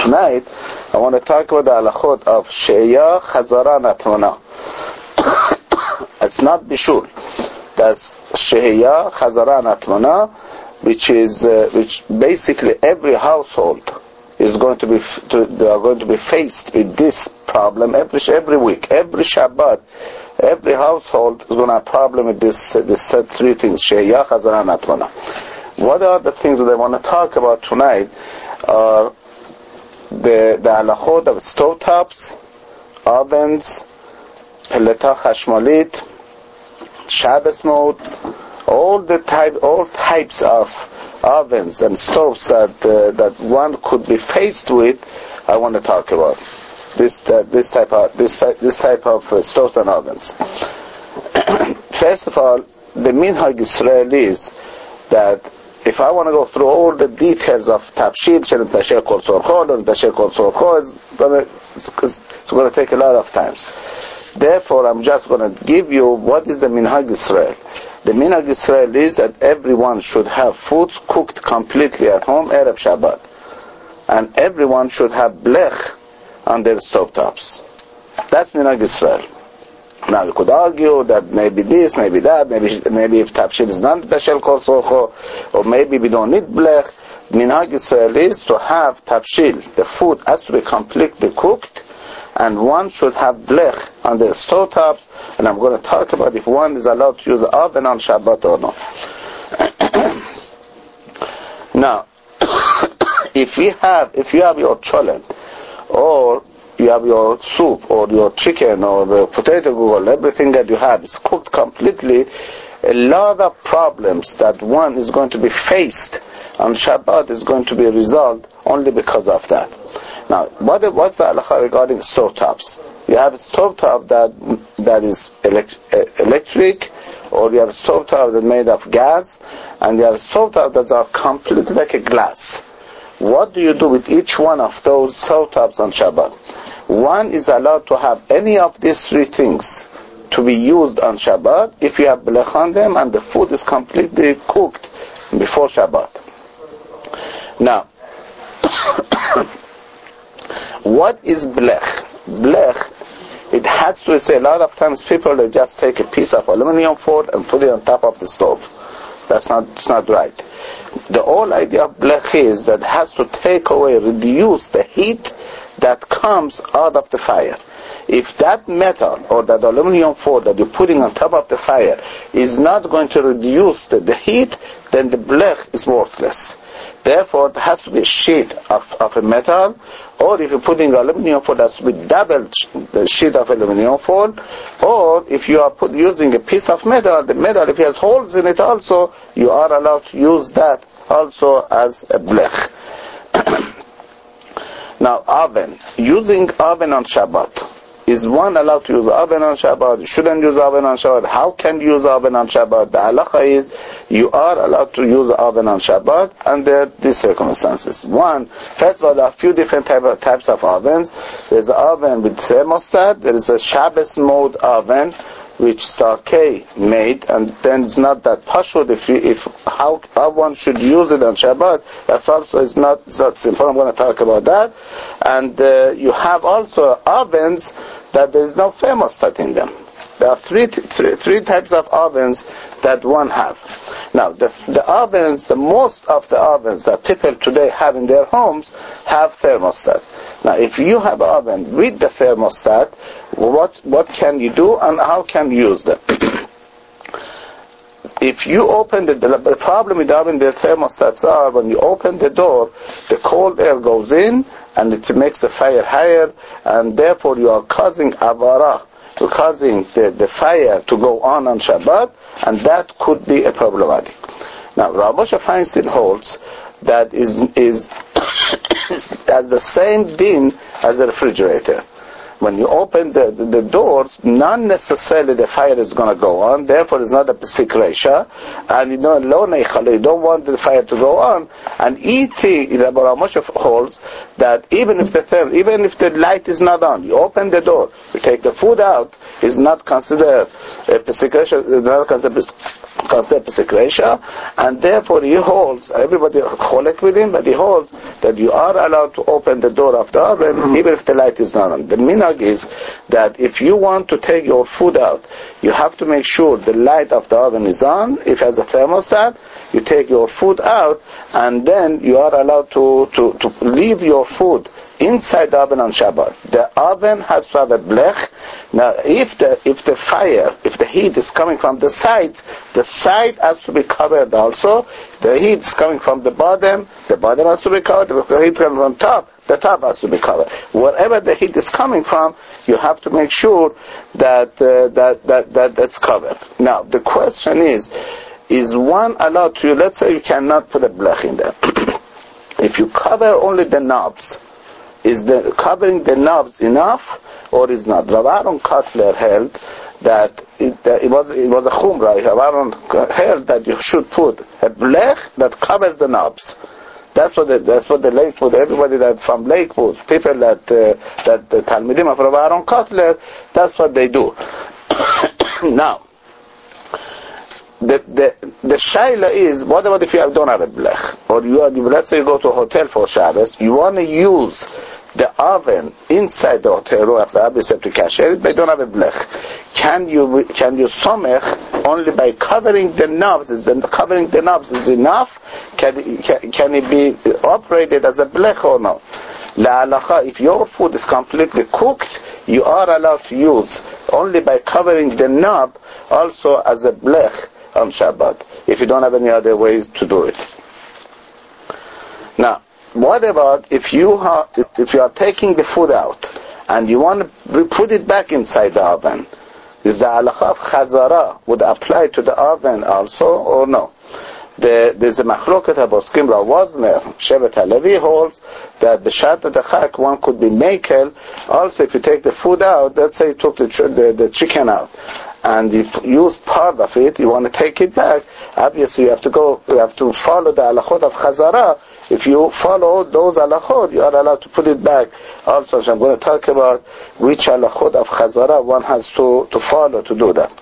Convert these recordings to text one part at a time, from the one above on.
tonight I want to talk about the halachot of She'iyah, Chazara, Natmana. It's not Bishul. That's She'iyah, Chazara, Natmana, which basically every household is going to be they are going to be faced with this problem every week, every Shabbat. Every household is going to have a problem with this three things: She'iyah, Chazara, Natmana. What are the things that I want to talk about tonight? Are the halachot of stovetops, ovens, peleta chashmalit, Shabbos mode, all types of ovens and stoves that one could be faced with. I want to talk about this type of stoves and ovens. First of all, the minhag Israel is that if I want to go through all the details of Tabshil, Shel Tasher Kol Sorcho, or Tasher Kol Sorcho, it's going to take a lot of times. Therefore, I'm just going to give you what is the minhag Israel. The minhag Israel is that everyone should have foods cooked completely at home Erev Shabbat, and everyone should have blech on their stovetops. That's minhag Israel. Now you could argue that maybe this, maybe that, maybe if Tabshil is not Bashel Kol Sorcho, or maybe we don't need blech. Minhag Israel is to have Tabshil. The food has to be completely cooked, and one should have blech on their stovetops. And I'm going to talk about if one is allowed to use the oven on Shabbat or not. Now, if you have your cholent, or you have your soup, or your chicken, or the potato gugol, everything that you have is cooked completely, a lot of problems that one is going to be faced on Shabbat is going to be resolved only because of that. Now, what's the halakha regarding stovetops? You have a stovetop that is electric, or you have a stovetop that's made of gas, and you have a stovetop that are completely like a glass. What do you do with each one of those stovetops on Shabbat? One is allowed to have any of these three things to be used on Shabbat if you have blech on them and the food is completely cooked before Shabbat. Now, what is blech? Blech, it has to say, a lot of times people, they just take a piece of aluminum foil and put it on top of the stove. It's not right. The whole idea of blech is that it has to reduce the heat that comes out of the fire. If that metal or that aluminum foil that you're putting on top of the fire is not going to reduce the heat, then the blech is worthless. Therefore, there has to be a sheet of a metal, or if you're putting aluminum foil, that's with double the sheet of aluminum foil, or if you are using a piece of metal, the metal, if it has holes in it also, you are allowed to use that also as a blech. Now, oven. Using oven on Shabbat. Is one allowed to use oven on Shabbat? You shouldn't use oven on Shabbat. How can you use oven on Shabbat? The halakha is you are allowed to use oven on Shabbat under these circumstances. First of all, there are a few different types of ovens. There's an oven with thermostat. There is a Shabbos mode oven, which Starkey made, and then it's not that pashut. How one should use it on Shabbat, that's also is not simple. I'm going to talk about that. And you have also ovens that there is no thermostat in them. There are three types of ovens that one have. Now, the ovens, the most of the ovens that people today have in their homes have thermostat. Now, if you have an oven with the thermostat, what can you do and how can you use them? If you open the problem with the oven, the thermostats are when you open the door, the cold air goes in and it makes the fire higher, and therefore you are causing avara. You're causing the fire to go on Shabbat, and that could be a problematic. Now, Rav Moshe Feinstein holds that is as the same din as a refrigerator. When you open the doors, not necessarily the fire is going to go on, therefore it's not a pesik reisha, and you don't want the fire to go on. And Rav Moshe holds that even if the light is not on, you open the door, you take the food out, is not considered a pesik reisha, not considered and therefore he holds, everybody cholek with him, but he holds that you are allowed to open the door of the oven even if the light is not on. The minhag is that if you want to take your food out, you have to make sure the light of the oven is on. If it has a thermostat, you take your food out, and then you are allowed to leave your food inside the oven on Shabbat. The oven has to have a blech. Now, if the fire, if the heat is coming from the side has to be covered also. The heat is coming from the bottom has to be covered. If the heat comes from the top has to be covered. Wherever the heat is coming from, you have to make sure that that's covered. Now, the question is one allowed to, let's say you cannot put a blech in there. If you cover only the knobs, is the covering the knobs enough or is not? Rav Aaron Kotler held that it was a chumrah. Rav Aaron held that you should put a blech that covers the knobs. That's what the Lakewood, everybody that from Lakewood, people that the Talmidim of Rav Aaron Kotler, that's what they do. Now, the shaila is, what about if you don't have a blech? Or let's say you go to a hotel for Shabbos, you want to use the oven inside the hotel room after Abbas to kasher it, but you don't have a blech. Can you somech only by covering the knobs? Covering the knobs is enough? Can it be operated as a blech or no? La halacha, if your food is completely cooked, you are allowed to use only by covering the knob also as a blech on Shabbat, if you don't have any other ways to do it. Now, what about if you are taking the food out and you want to put it back inside the oven? Is the halakha of chazara would apply to the oven also or no? There's a machloket haboskim Rav Wozner, Shevet HaLevi holds that b'shat ha'chak one could be makel. Also, if you take the food out, let's say you took the chicken out, and you use part of it, you want to take it back, obviously you have to follow the halachot of chazara. If you follow those halachot, you are allowed to put it back. Also, so I'm going to talk about which halachot of chazara one has to follow to do that.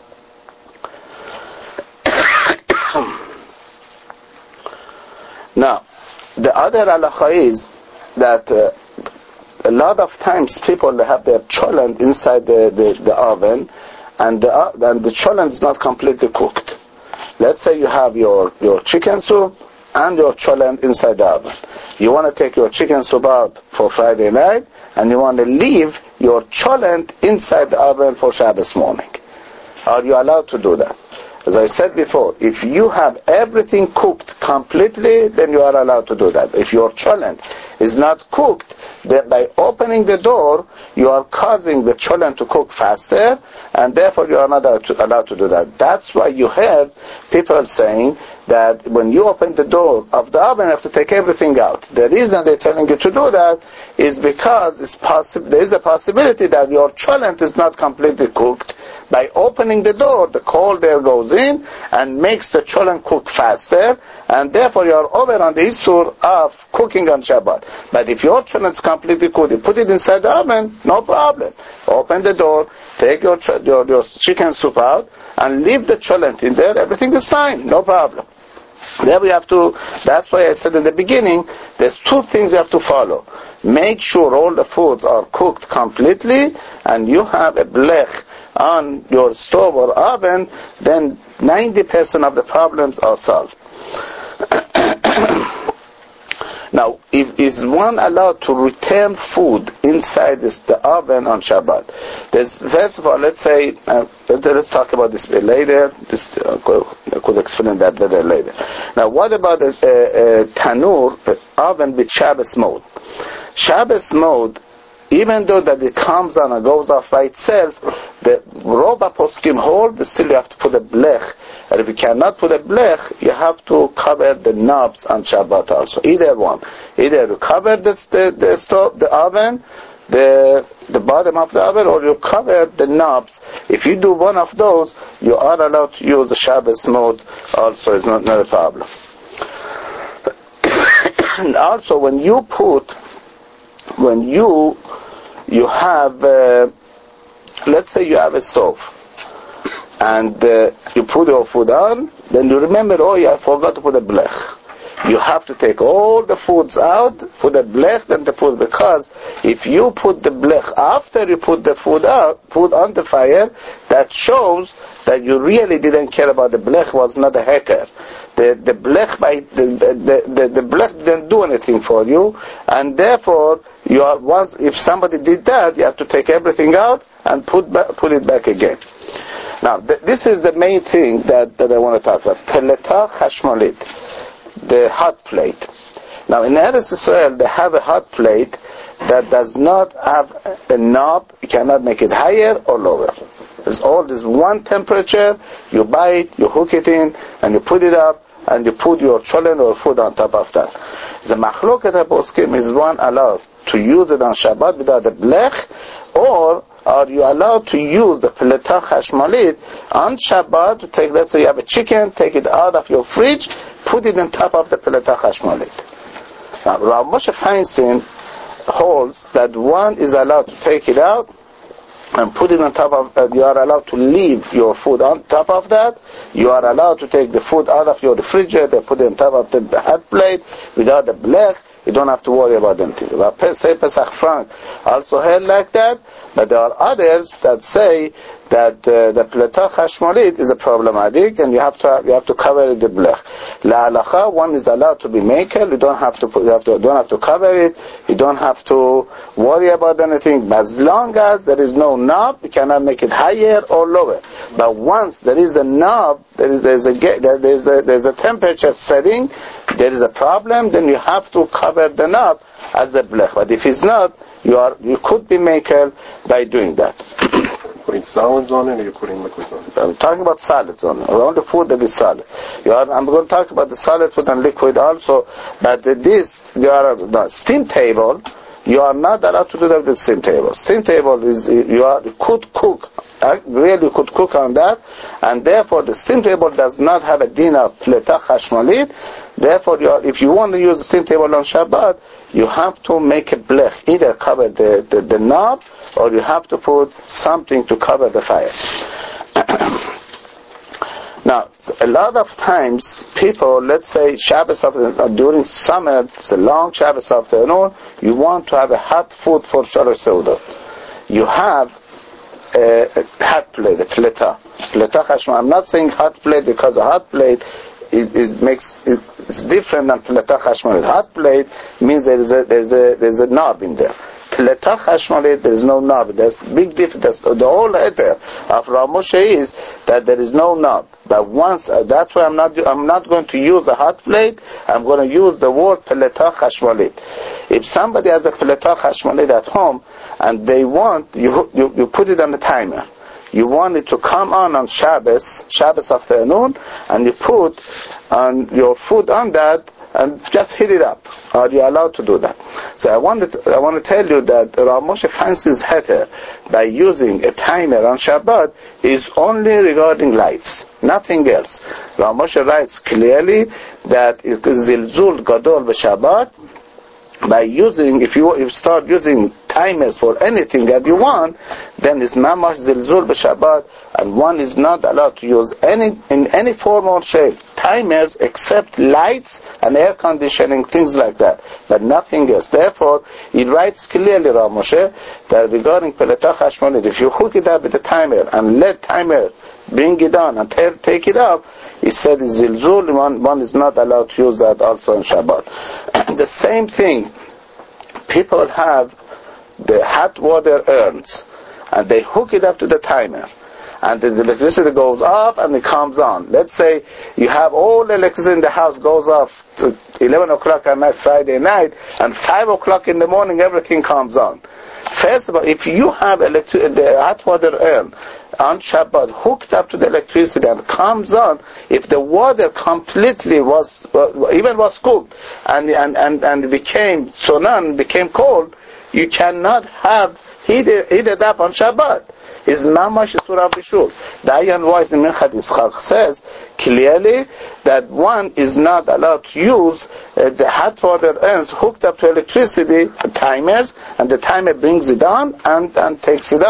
Now, the other halacha is that a lot of times people have their cholent inside the oven, and the cholent is not completely cooked. Let's say you have your chicken soup and your cholent inside the oven. You want to take your chicken soup out for Friday night, and you want to leave your cholent inside the oven for Shabbos morning. Are you allowed to do that? As I said before, if you have everything cooked completely, then you are allowed to do that. If your cholent is not cooked, then by opening the door, you are causing the cholent to cook faster, and therefore you are not allowed to do that. That's why you heard people saying that when you open the door of the oven, you have to take everything out. The reason they're telling you to do that is because there is a possibility that your cholent is not completely cooked. By opening the door, the cold air goes in and makes the cholent cook faster, and therefore you are over on the issur of cooking on Shabbat. But if your cholent is completely cooked, you put it inside the oven, no problem. Open the door, take your chicken soup out, and leave the cholent in there, everything is fine, no problem. There we have to, that's why I said in the beginning, there's two things you have to follow. Make sure all the foods are cooked completely, and you have a blech on your stove or oven, then 90% of the problems are solved. Now, is one allowed to return food inside the oven on Shabbat? First of all, let's say, let's talk about this bit later. I could explain that better later. Now, what about a tanur, oven with Shabbos mode? Shabbos mode, even though that it comes on and goes off by itself, the Roba Poskim hold, still you have to put a blech. And if you cannot put a blech, you have to cover the knobs on Shabbat also. Either one. Either you cover the stove, the oven, the bottom of the oven, or you cover the knobs. If you do one of those, you are allowed to use the Shabbos mode also. It's not a problem. And also, when you have, let's say you have a stove, and you put your food on, then you remember, oh yeah, I forgot to put a blech. You have to take all the foods out, put a blech, then the food, because if you put the blech after you put the food on the fire, that shows that you really didn't care about the blech, was not a hacker. The blech the blech didn't do anything for you, and therefore you are once, if somebody did that, you have to take everything out and put it back again. Now this is the main thing that I want to talk about. Peleta chashmalit, the hot plate. Now in Eretz Israel they have a hot plate that does not have a knob. You cannot make it higher or lower. It's all this one temperature. You buy it, you hook it in, and you put it up, and you put your cholent or food on top of that. The machloket haposkim is one allowed to use it on Shabbat without a blech, or are you allowed to use the peleta chashmalit on Shabbat to take, let's say you have a chicken, take it out of your fridge, put it on top of the peleta chashmalit. Now Rav Moshe Feinstein holds that one is allowed to take it out and put it on top of, you are allowed to leave your food on top of that. You are allowed to take the food out of your refrigerator, put it on top of the hot plate without the blech. You don't have to worry about anything. Say Pesach Frank also held like that, but there are others that say that the peleta chashmalit is a problematic, and you have to cover it the blech. La'alacha, one is allowed to be makel. You don't have to cover it. You don't have to worry about anything. But as long as there is no knob, you cannot make it higher or lower. But once there is a knob, there's a temperature setting, there is a problem, then you have to cover the knob as a blech. But if it's not, you could be makel by doing that. Putting solids on it, or you're putting liquids on it? I'm talking about solids on it. Only food that is solid. I'm going to talk about the solid food and liquid also. But the steam table, you are not allowed to do that with the steam table. Steam table is you could cook. Really could cook on that, and therefore the steam table does not have a din of peleta chashmalit. Therefore, if you want to use the steam table on Shabbat, you have to make a blech, either cover the knob, or you have to put something to cover the fire. Now, a lot of times, people, let's say Shabbos during summer, it's a long Shabbos afternoon, you want to have a hot food for Shalosh Seudah. You have a hot plate, a peleta chashmal. I'm not saying hot plate because a hot plate is different than peleta chashmal. Hot plate means there's a knob in there. Peleta chashmalit, there is no knob. There's big difference. The whole heter of Rav Moshe is that there is no knob. But once, that's why I'm not going to use a hot plate. I'm going to use the word peleta chashmalit. If somebody has a peleta chashmalit at home and they want, you put it on the timer. You want it to come on Shabbos afternoon, and you put your food on that and just heat it up. Are you allowed to do that? So I want to tell you that Rav Moshe Feinstein's heter by using a timer on Shabbat is only regarding lights, nothing else. Rav Moshe writes clearly that it is zilzul gadol b'Shabbat. By using, if you start using timers for anything that you want, then it's mamash zilzul b'Shabbat, and one is not allowed to use in any form or shape timers except lights and air conditioning, things like that, but nothing else. Therefore, he writes clearly, Rav Moshe, that regarding peleta chashmalit, if you hook it up with a timer and let timer bring it on and take it up, he said is zilzul, one is not allowed to use that also on Shabbat. The same thing, people have the hot water urns, and they hook it up to the timer, and the electricity goes off and it comes on. Let's say you have all the electricity in the house goes off to 11 o'clock at night, Friday night, and 5 o'clock in the morning everything comes on. First of all, if you have the hot water urn on Shabbat hooked up to the electricity and comes on, if the water completely was cooked and became sonan, became cold, you cannot have heated up on Shabbat. Is mamash surah bishul. The Ayan Weiss in Minchas Yitzchak says clearly that one is not allowed to use the hot water urns hooked up to electricity timers, and the timer brings it on and takes it off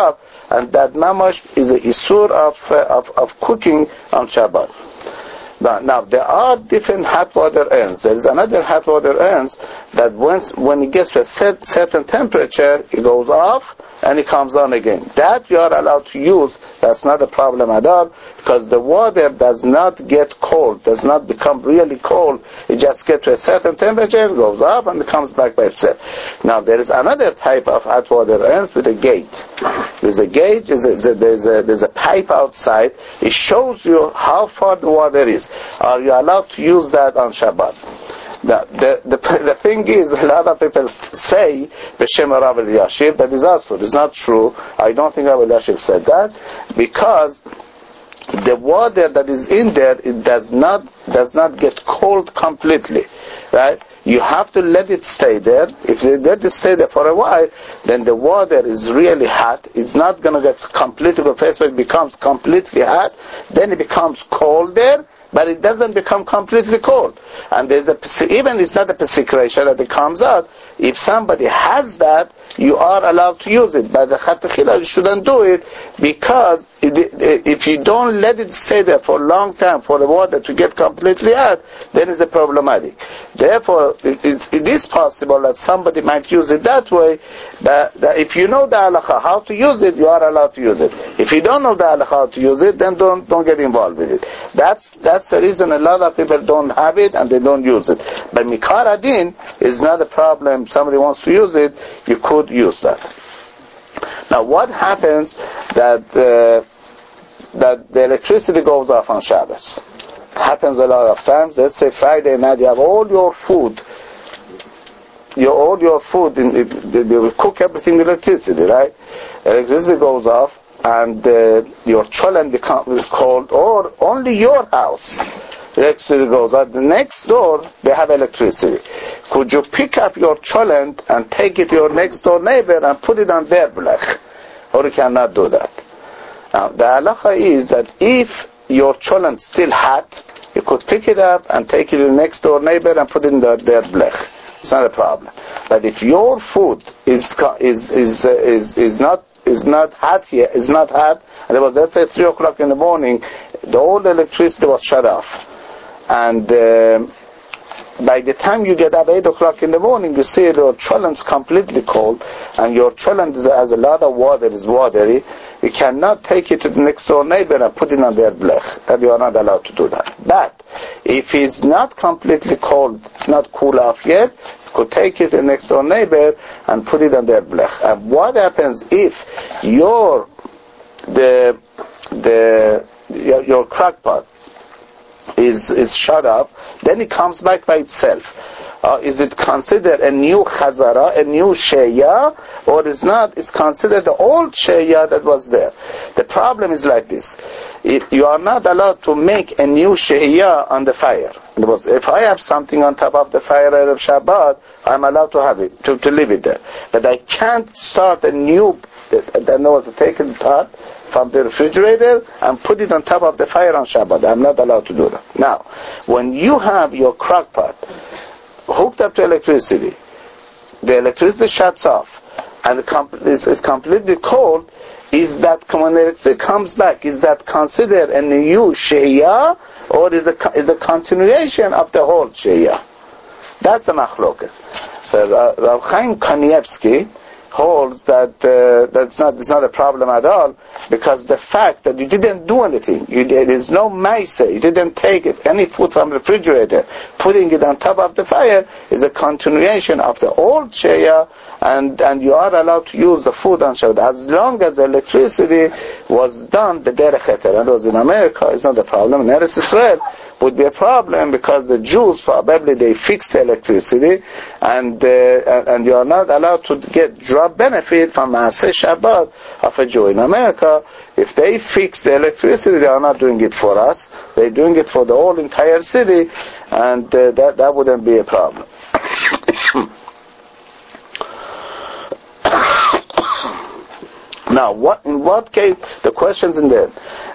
and that mamash is a isur of cooking on Shabbat. Now there are different hot water urns. There is another hot water urns that when it gets to a certain temperature, it goes off and it comes on again. That you are allowed to use. That's not a problem at all, because the water does not get cold, does not become really cold. It just gets to a certain temperature, goes up, and it comes back by itself. Now there is another type of hot water urns with a gauge. There's a gauge. There's a pipe outside. It shows you how far the water is. Are you allowed to use that on Shabbat? The thing is, a lot of people say B'Shem Rav Elyashiv, that is also, it's not true. I don't think Rav Elyashiv said that, because the water that is in there, it does not get cold completely, right? You have to let it stay there. If you let it stay there for a while, then the water is really hot. It's not going to get completely, the first it becomes completely hot, then it becomes cold there, but it doesn't become completely cold. And there's even it's not a secretion that it comes out. If somebody has that, you are allowed to use it. But the Chatechila, you shouldn't do it, because if you don't let it stay there for a long time for the water to get completely hot, then it's problematic. Therefore, it is possible that somebody might use it that way. But if you know the halakha how to use it, you are allowed to use it. If you don't know the halakha how to use it, then don't get involved with it. That's the reason a lot of people don't have it and they don't use it. But Mikar Adin is not a problem. If somebody wants to use it, you could use that. Now, what happens that the electricity goes off on Shabbos? It happens a lot of times. Let's say Friday night, you have all your food. You will cook everything with electricity, right? Electricity goes off, and your cholent becomes cold, or only your house. Electricity goes out. The next door, they have electricity. Could you pick up your cholent and take it to your next door neighbor and put it on their blech? Or you cannot do that. Now, the halacha is that if your cholent still hot, you could pick it up and take it to the next door neighbor and put it in their blech. It's not a problem. But if your food is not hot yet, is not hot, and it was, let's say, 3 o'clock in the morning, the old electricity was shut off. And by the time you get up 8 o'clock in the morning, you see your cholent's completely cold, and your cholent has a lot of water, is watery. You cannot take it to the next door neighbor and put it on their blech. That you are not allowed to do that. But if it's not completely cold, it's not cool off yet, you could take it to the next door neighbor and put it on their blech. And what happens if your crack pot is shut up, then it comes back by itself. Is it considered a new chazara, a new sheya, or is not? It's considered the old sheya that was there. The problem is like this: if you are not allowed to make a new sheya on the fire. If I have something on top of the fire of Shabbat, I'm allowed to have it, to leave it there. But I can't start a new, take a pot from the refrigerator and put it on top of the fire on Shabbat. I'm not allowed to do that. Now, when you have your crock pot hooked up to electricity, the electricity shuts off, and it's completely cold, is that when electricity comes back, is that considered a new sheya, or is a continuation of the whole sheya? That's the machloket. So Rav Chaim Kanievsky holds that it's not a problem at all, because the fact that you didn't do anything, there is no maisa, you didn't take any food from the refrigerator, putting it on top of the fire, is a continuation of the old sheya, and you are allowed to use the food on Shabbat as long as the electricity was done the derech heter. And it was in America, it's not a problem. In Eretz Israel would be a problem, because the Jews probably they fixed the electricity, and you are not allowed to get drop benefit from Maaseh Shabbat of a Jew. In America, if they fix the electricity, they are not doing it for us. They're doing it for the whole entire city, and that wouldn't be a problem. Now, in what case, the questions in there,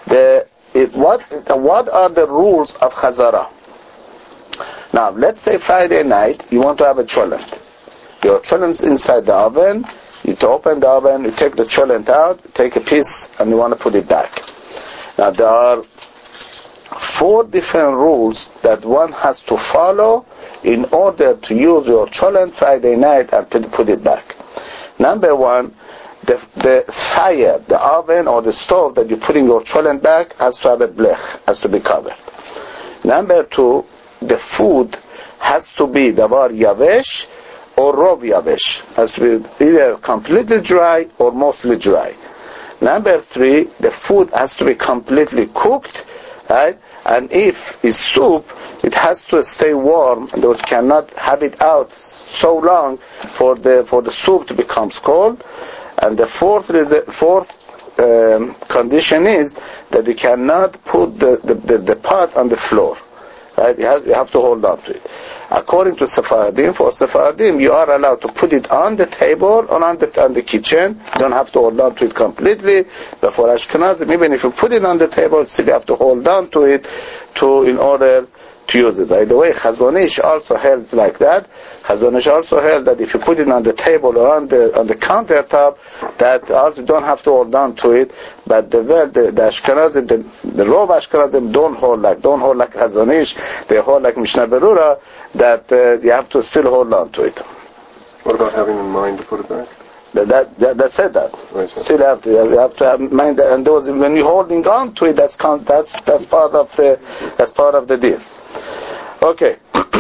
what are the rules of Chazara? Now, let's say Friday night, you want to have a cholent. Your cholent's inside the oven, You to open the oven, you take the cholent out, take a piece, and you want to put it back. Now there are 4 different rules that one has to follow in order to use your cholent Friday night and put it back. Number 1, the fire, the oven or the stove that you're putting your cholent back has to have a blech, has to be covered. Number 2, the food has to be davar yavesh or rov yavesh, has to be either completely dry or mostly dry. Number 3, the food has to be completely cooked, right? And if it's soup, it has to stay warm. Those cannot have it out so long for the soup to become cold. And the fourth condition is that you cannot put the pot on the floor. Right? You have to hold on to it. According to Sephardim, for Sephardim, you are allowed to put it on the table or on the kitchen. You don't have to hold on to it completely. But for Ashkenazim, even if you put it on the table, still you have to hold on to it in order to use it. By the way, Chazon Ish also held like that. Chazon Ish also held that if you put it on the table or on the countertop, that also you don't have to hold on to it. But the Ashkenazim, the Rov Ashkenazim don't hold like Chazon Ish. They hold like Mishnah Berurah, that you have to still hold on to it. What about having in mind to put it back? That said that. Right, still you have to have in mind that, and those when you're holding on to it, that's part of the deal. Okay.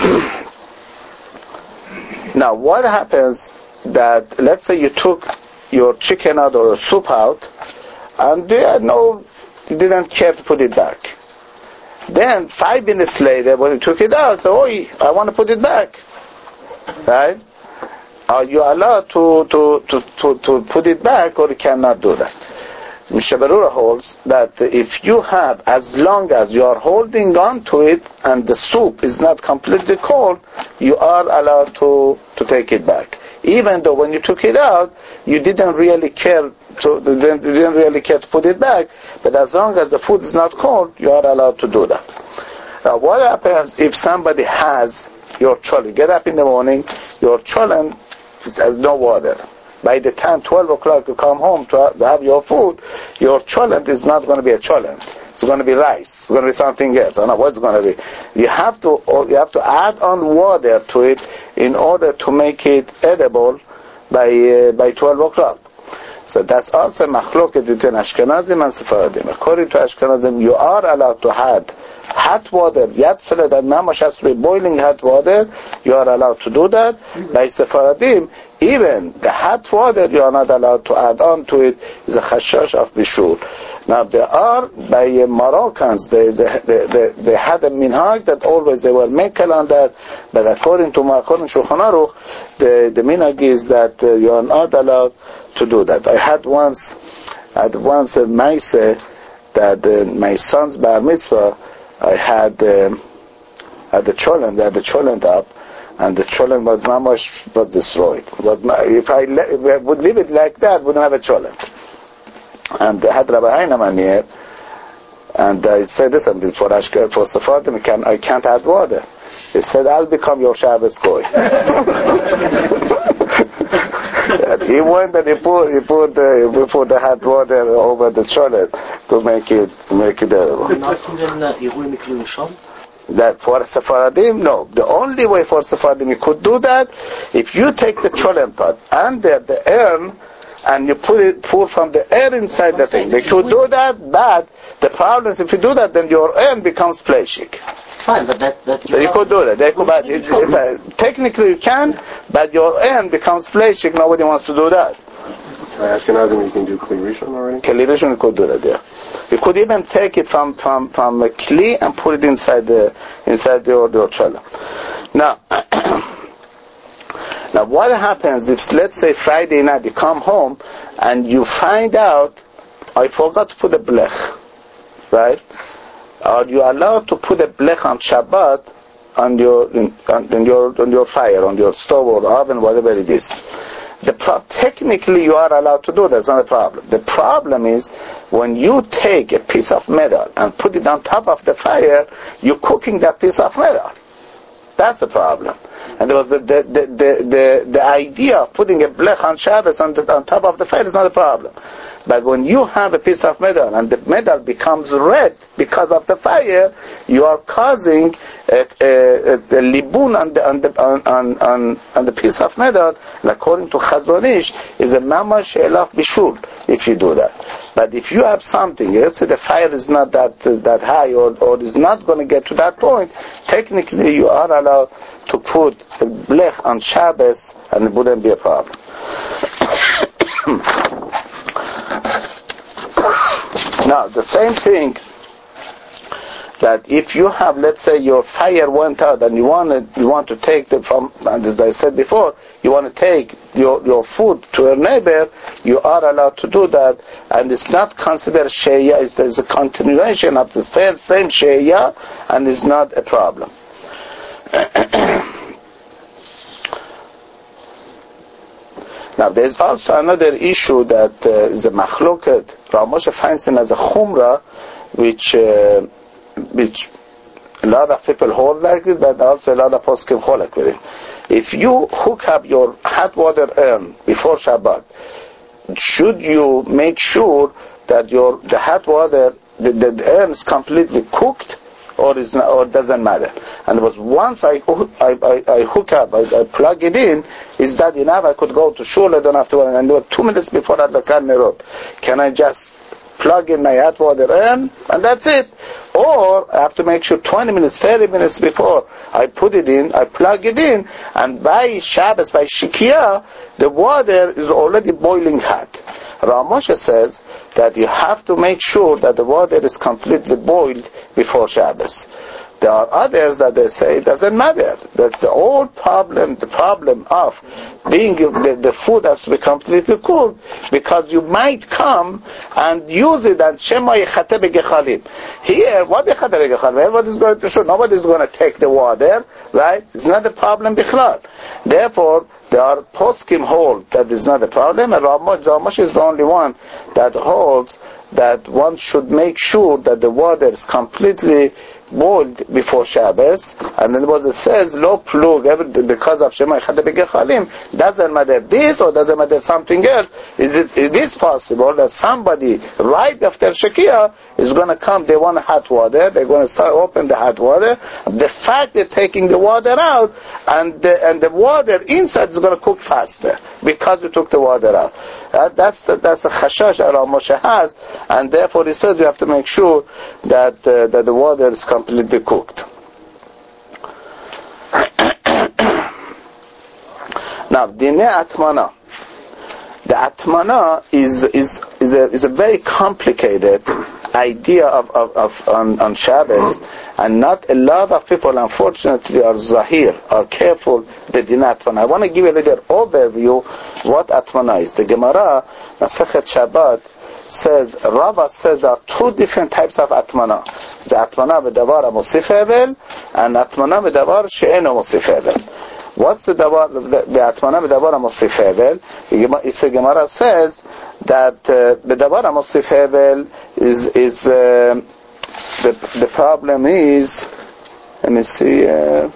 Now, what happens that, let's say you took your chicken out or soup out, and you didn't care to put it back. Then 5 minutes later, when you took it out, say, I want to put it back. Right? Are you allowed to put it back, or you cannot do that? Mishnah Berurah holds that if you have, as long as you are holding on to it and the soup is not completely cold, you are allowed to take it back. Even though when you took it out, you didn't really care to put it back, but as long as the food is not cold, you are allowed to do that. Now, what happens if somebody has your cholent? Get up in the morning, your cholent has no water. By the time 12 o'clock you come home to have your food, your cholent is not going to be a cholent. It's going to be rice. It's going to be something else. I don't know what it's going to be. You have to add on water to it in order to make it edible by 12 o'clock. So that's also a machloket between Ashkenazim and Sephardim. According to Ashkenazim, you are allowed to add hot water, yatsalet and mamash has to be boiling hot water. You are allowed to do that. By Sephardim, even the hot water you are not allowed to add on to it. Is a chashash of bishul. Now there are, by Moroccans, they had a minhag that always they were mekel on that, but according to Shulchan Aruch, the minhag is that you are not allowed to do that. I had once a maaseh that my son's bar mitzvah, I had the cholent up, and the cholent was destroyed. If I would leave it like that, wouldn't have a cholent. And I had Rabbi Heinemann here, and I said, listen, for Sephardim I can't add water. He said, I'll become your Shabbos goy. And he went and he put the hot water over the cholent to make it edible. That for Sephardim, no. The only way for Sephardim you could do that, if you take the cholent pot under the urn and you pour from the air inside the thing. They could do that, but the problem is if you do that, then your urn becomes fleshig. Fine, but that you could do that. Technically you can, but your urn becomes fleshig. Nobody wants to do that. Ashkenazim, you can do Kli Rishon already? Kli Rishon, you could do that, yeah. You could even take it from a Kli and put it inside the cholent. Now, what happens if, let's say, Friday night you come home and you find out, I forgot to put a blech, right? Are you allowed to put a blech on Shabbat on your fire, on your stove or oven, whatever it is? Technically, you are allowed to do that. It's not a problem. The problem is when you take a piece of metal and put it on top of the fire, you're cooking that piece of metal. That's the problem. And there was the idea of putting a blech on Shabbos on top of the fire is not a problem. But when you have a piece of metal and the metal becomes red because of the fire, you are causing a libun on the piece of metal. And according to Chazon Ish, is a mamash elaf bishul if you do that. But if you have something, let's say the fire is not that high or is not going to get to that point, technically you are allowed to put a blech on Shabbos and it wouldn't be a problem. Now, the same thing that if you have, let's say, your fire went out and you want to take them from, and as I said before, you want to take your food to a neighbor, you are allowed to do that, and it's not considered sheya. It's a continuation of the same sheya, and it's not a problem. Now, there's also another issue that is a machloket. Rav Moshe finds it as a chumrah, which a lot of people hold like it, but also a lot of poskim hold like with it. If you hook up your hot water urn before Shabbat, should you make sure that the hot water, the urn is completely cooked, or doesn't matter? And it was once I hook up, I plug it in, is that enough? I could go to shul, I don't have to, and there were 2 minutes before Adlakat Nerot. Can I just plug in my hot water urn, and that's it? Or I have to make sure 20 minutes, 30 minutes before I put it in, I plug it in, and by Shabbos, by Shikiyah, the water is already boiling hot. Rav Moshe says that you have to make sure that the water is completely boiled before Shabbos. There are others that they say it doesn't matter. That's the old problem, the problem of being the food has to be completely cooked, because you might come and use it and Shema Yechateh Begechalim. Here, what Yechateh Begechalim? Everybody's going to show. Nobody's going to take the water, right? It's not a problem bichlal. Therefore, there are poskim hold that is not a problem, and Rav Moshe is the only one that holds that one should make sure that the water is completely boiled before Shabbos. And then it says, lo plug, because of Shema Yechateh Begechalim, doesn't matter this or doesn't matter something else. It is possible that somebody right after Shekiyah is going to come, they want hot water, they're going to start open the hot water. The fact they're taking the water out, and the water inside is going to cook faster because you took the water out. That's the chashash that Rav Moshe has, and therefore he says you have to make sure that the water is completely cooked. Now, Dinei Atmana. The Atmana is a very complicated idea on Shabbos, and not a lot of people, unfortunately, are zahir, are careful with the Dinei Atmana. I want to give you a little overview what Atmana is. The Gemara, Masechet Shabbat, says, Rava says there are 2 different types of Atmana. The Atmana b'davar mosif hevel, and Atmana b'davar she'eno mosif hevel. What's the Atmana b'davar mosif hevel? The Gemara says that b'davar mosif hevel is the problem is, let me see, the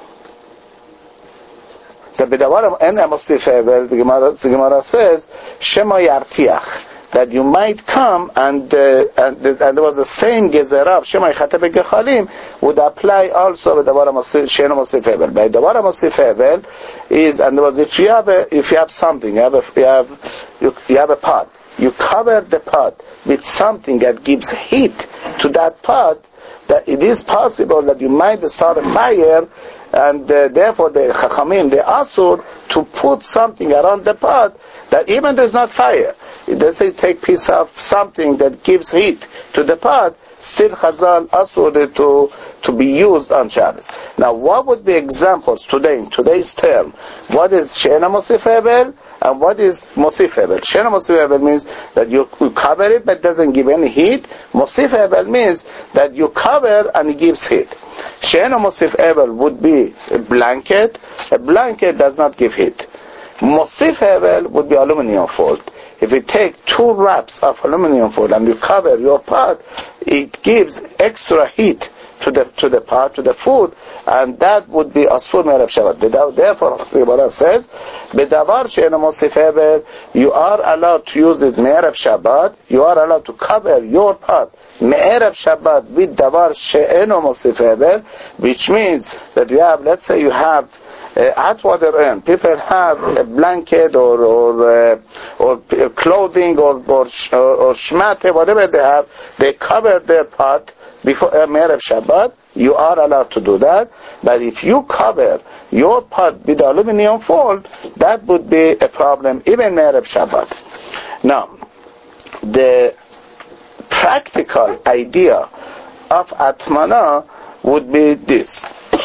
b'davar en mosif hevel, the Gemara says shema yartiach, that you might come and there was the same gezerah of Shema Yechateh Begechalim would apply also with Davar She'eno Mosif Hevel. By Davar Mosif Hevel is, and there was, if you have something, you have a pot, you cover the pot with something that gives heat to that pot, that it is possible that you might start a fire, and therefore the Chachamim, the Asur, to put something around the pot that even there's not fire. It doesn't take piece of something that gives heat to the pot, still Chazal Asur to be used on Shabbos. Now, what would be examples today, in today's term? What is She'ena Mosif Hevel and what is Mosif Hevel? She'ena Mosif Hevel means that you cover it but doesn't give any heat. Mosif Hevel means that you cover and it gives heat. She'ena Mosif Hevel would be a blanket. A blanket does not give heat. Mosif Hevel would be aluminum foil. If you take 2 wraps of aluminum foil and you cover your pot, it gives extra heat to the pot, to the food, and that would be asur me'erev Shabbat. Therefore, the Gemara says, bedavar she'eno mosif hevel, you are allowed to use it me'erev Shabbat, you are allowed to cover your part me'erev Shabbat with davar she'eno mosif hevel, which means that you have, let's say you have hot water urn. People have a blanket or clothing or shmate, whatever they have, they cover their pot before Me'erev Shabbat. You are allowed to do that. But if you cover your pot with aluminum foil, that would be a problem, even Me'erev Shabbat. Now, the practical idea of Atmana would be this.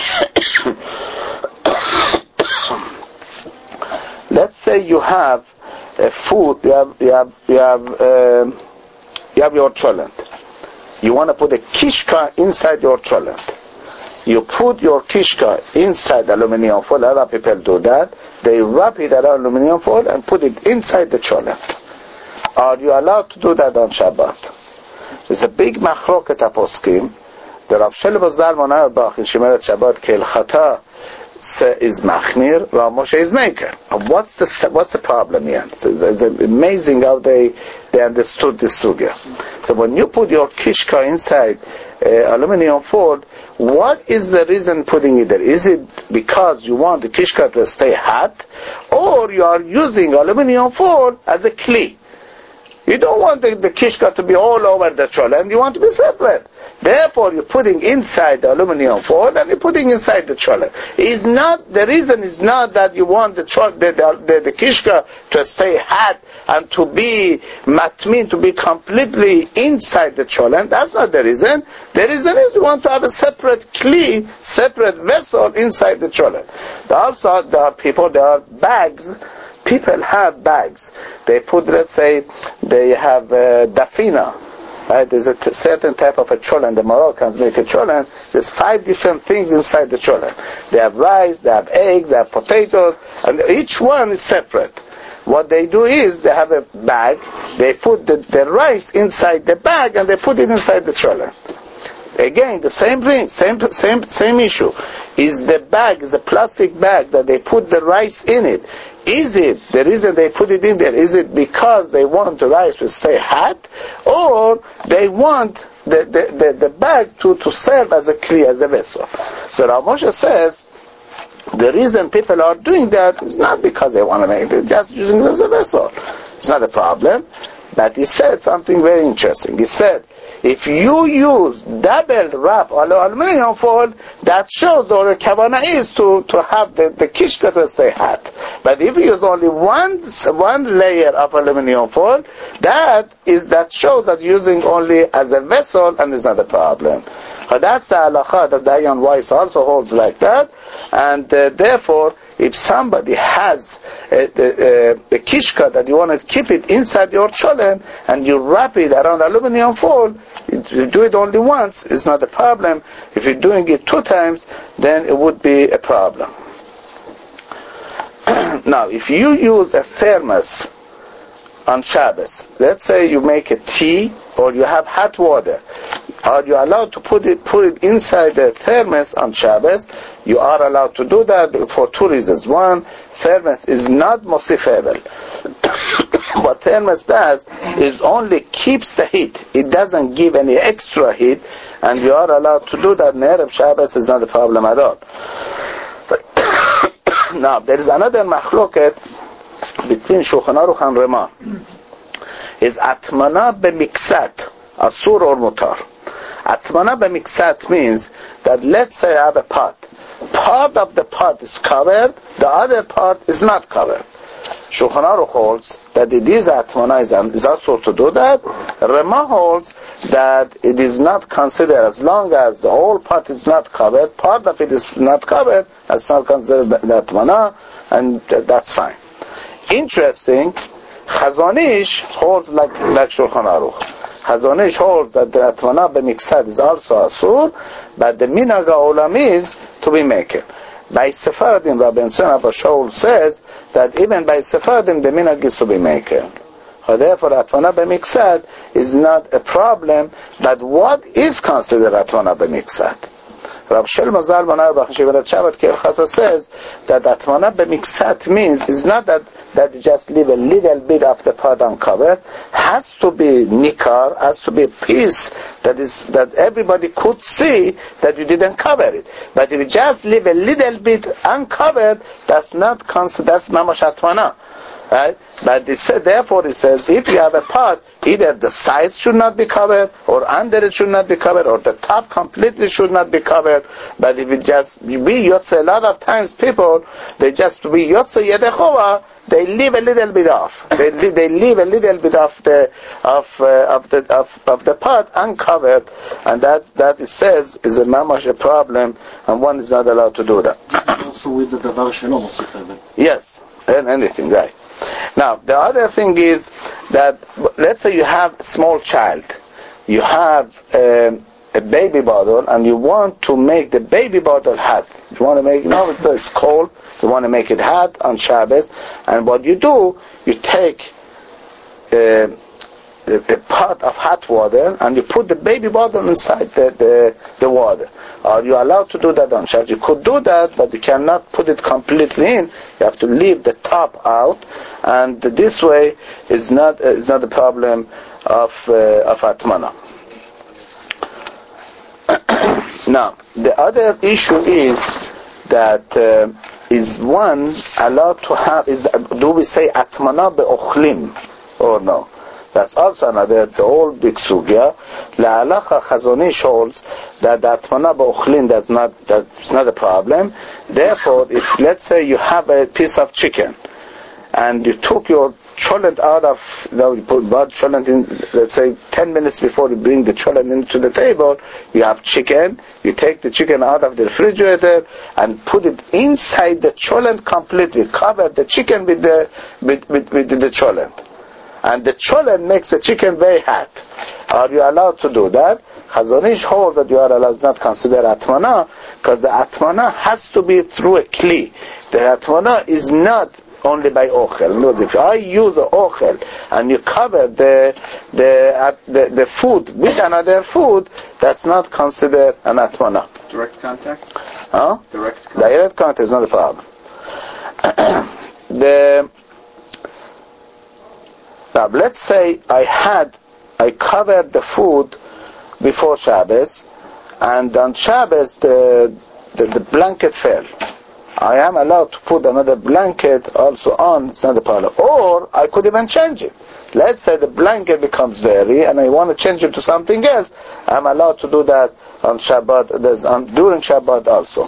Let's say you have a food, you have your cholent. You want to put a kishka inside your cholent. You put your kishka inside aluminum foil. Other people do that. They wrap it around aluminum foil and put it inside the cholent. Are you allowed to do that on Shabbat? There's a big machloket aposkim. The Rav Shelba Zalman Auerbach in Shemeret Shabbat Ke'el is machmir, Rav Moshe is maker. What's the problem here? So it's amazing how they understood this sugya. So when you put your kishka inside aluminum foil, what is the reason putting it there? Is it because you want the kishka to stay hot, or you are using aluminum foil as a kli? You don't want the kishka to be all over the cholent, you want to be separate. Therefore, you're putting inside the aluminum foil and you're putting inside the cholent. The reason is not that you want the kishka to stay hot and to be matmin, to be completely inside the cholent. That's not the reason. The reason is you want to have a separate kli, separate vessel inside the cholent. Also, there are bags. People have bags. They put, let's say, they have dafina. Right? There's a certain type of a cholent. The Moroccans make a cholent. There's 5 different things inside the cholent. They have rice, they have eggs, they have potatoes, and each one is separate. What they do is they have a bag. They put the rice inside the bag and they put it inside the cholent. Again, the same thing, same issue. Is the plastic bag that they put the rice in it? Is it the reason they put it in there? Is it because they want the rice to stay hot, or they want the bag to serve as a kli, as a vessel? So Rav Moshe says the reason people are doing that is not because they want to make it; they're just using it as a vessel. It's not a problem. But he said something very interesting. He said, if you use double wrap aluminum foil, that shows the kavanah is to have the kishka to stay hot. But if you use only one layer of aluminum foil, that shows that using only as a vessel, and is not a problem. But that's the halakha that Dayan Weiss also holds like that, and therefore, if somebody has a kishka that you want to keep it inside your cholent and you wrap it around aluminum foil, you do it only once, it's not a problem. If you're doing it 2 times, then it would be a problem. Now, if you use a thermos on Shabbos, let's say you make a tea or you have hot water, are you allowed to put it inside the thermos on Shabbos? You are allowed to do that for 2 reasons. One, thermos is not mosif hevel. What thermos does is only keeps the heat. It doesn't give any extra heat, and you are allowed to do that. Erev Shabbos is not a problem at all. Now, there is another machloket between Shulchan Aruch and Ramah. Is atmana b'miksat, asur or mutar. Atmana b'miksat means that, let's say I have a pot. Part of the pot is covered, the other part is not covered. Shulchan Aruch holds that it is atmana, is asur to do that. Ramah holds that it is not considered, as long as the whole pot is not covered, part of it is not covered, that's not considered atmana, and that's fine. Interesting, Chazon Ish holds like Shulchan Aruch. Chazon Ish holds that the atmana b'miksad is also asur, but the minhag ha'olam is to be maker. By Sephardim, Rabbi Yonson Abba Shaul says that even by Sephardim the minhag is to be maker. Therefore, atmana b'miksad is not a problem. But what is considered atmana b'miksad? Rav Shelma Zalman Auerbach in Shevet Shabbat Kel Chasa says that atmana b'miksat means is not that you just leave a little bit of the pot uncovered. Has to be nikar, has to be a piece that everybody could see that you didn't cover it. But if you just leave a little bit uncovered, that's not considered, that's mamash atmana. Right? But therefore it says, if you have a pot, either the sides should not be covered, or under it should not be covered, or the top completely should not be covered. But if it just be yotze, a lot of times people, they just be yotze yedechova, they leave a little bit off. They leave a little bit of the pot uncovered, and that it says is a mamash a problem, and one is not allowed to do that. Also with the davar shelo mosif. Yes, and anything, right. Now, the other thing is that, let's say you have a small child. You have a baby bottle, and you want to make the baby bottle hot. You want to make, it's cold. You want to make it hot on Shabbos. And what you do, you take a pot of hot water, and you put the baby bottle inside the water. You're allowed to do that on Shabbos. You could do that, but you cannot put it completely in. You have to leave the top out, and this way is not a problem of atmana. Now, the other issue is that is one allowed to have? Do we say atmana be'ochlim or no? That's also another, the old big sugya. La'alacha Chazon Ish holds that the atmana ba'ochlin that's not a problem. Therefore, if let's say you have a piece of chicken, and you took your cholent out of, you put bad cholent in, let's say 10 minutes before you bring the cholent into the table, you have chicken, you take the chicken out of the refrigerator and put it inside the cholent completely, cover the chicken with the cholent. And the cholent makes the chicken very hot. Are you allowed to do that? Chazon Ish holds that you are allowed to not consider atmana, because the atmana has to be through a kli. The atmana is not only by ochel. In other words, if I use the ochel and you cover the food with another food, that's not considered an atmana. Direct contact? Huh? Direct contact is not a problem. Now, let's say I covered the food before Shabbos, and on Shabbos the blanket fell. I am allowed to put another blanket also on, it's not a problem. Or I could even change it. Let's say the blanket becomes dirty and I want to change it to something else. I'm allowed to do that on Shabbat, during Shabbat also.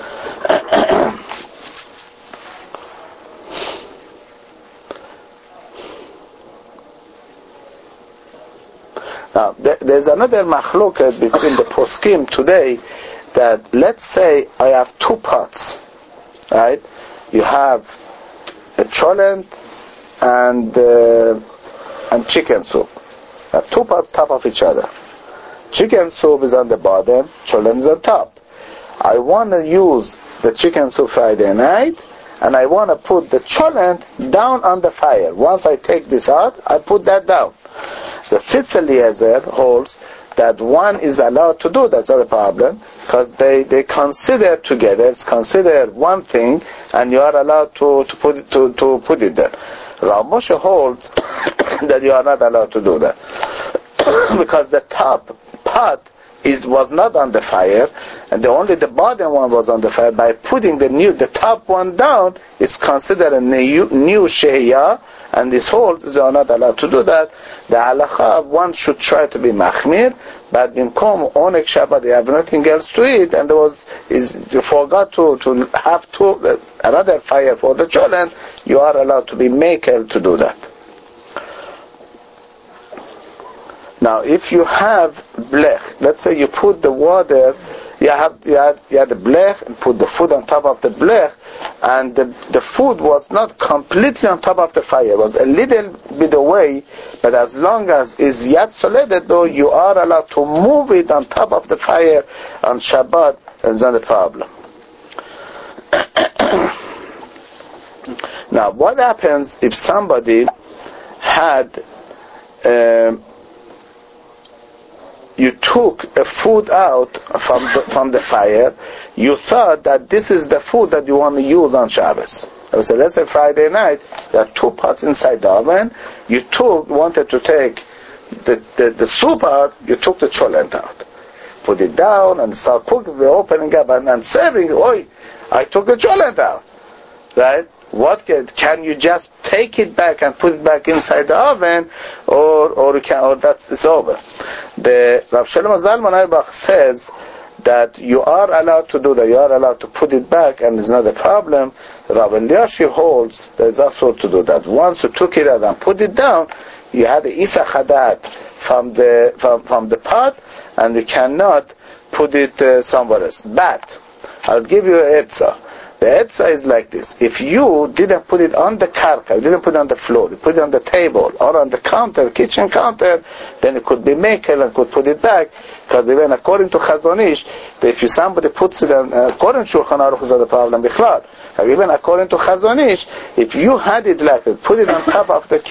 Now, there's another machloket between the poskim today, that let's say I have two pots, right? You have a cholent and chicken soup. You have two pots top of each other. Chicken soup is on the bottom, cholent is on top. I want to use the chicken soup Friday night, and I want to put the cholent down on the fire. Once I take this out, I put that down. The Tzitz Eliezer holds that one is allowed to do that's not a problem, because they consider together, it's considered one thing, and you are allowed to put it there. Rav Moshe holds that you are not allowed to do that because the top pot was not on the fire, and only the bottom one was on the fire. By putting the top one down, it's considered a new shehiyah, and this holds you are not allowed to do that. The halacha, one should try to be machmir, but in Onek Shabbat they have nothing else to eat, and you forgot to have another fire for the cholent, you are allowed to be makel to do that. Now, if you have blech, let's say you put the water, you had the blech, and put the food on top of the blech, and the food was not completely on top of the fire, it was a little bit away, but as long as is yad soledet, though, you are allowed to move it on top of the fire on Shabbat, and it's not a problem. Now, what happens if somebody had you took a food out from the fire, you thought that this is the food that you want to use on Shabbos. So let's say Friday night, there are 2 pots inside the oven. You wanted to take the soup out, you took the cholent out. Put it down and start cooking, opening up and serving. I took the cholent out. Right? What can you just take it back and put it back inside the oven, or it's over? The Rav Shalom Zalman Auerbach says that you are allowed to do that. You are allowed to put it back, and it's not a problem. Rav Eliyashi holds that it's also to do that. Once you took it out and put it down, you had the Isa Hadat from the pot, and you cannot put it somewhere else. But I'll give you an etzah. The etzah is like this. If you didn't put it on the karka, you didn't put it on the floor, you put it on the table or on the counter, kitchen counter, then it could be makel and could put it back. Because even according to Chazon Ish, if somebody puts it on, according to Shulchan Aruch, is not a problem bichlal. Even according to Chazon Ish, if you had it like that, put it on top of the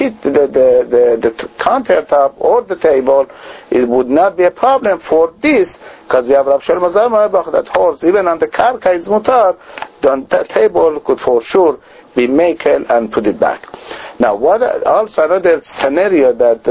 countertop or the table, it would not be a problem for this, because we have Rav Shalom Zalman Auerbach that holds even on the karka is mutar, then the table could for sure be makel and put it back. Now, what also another scenario that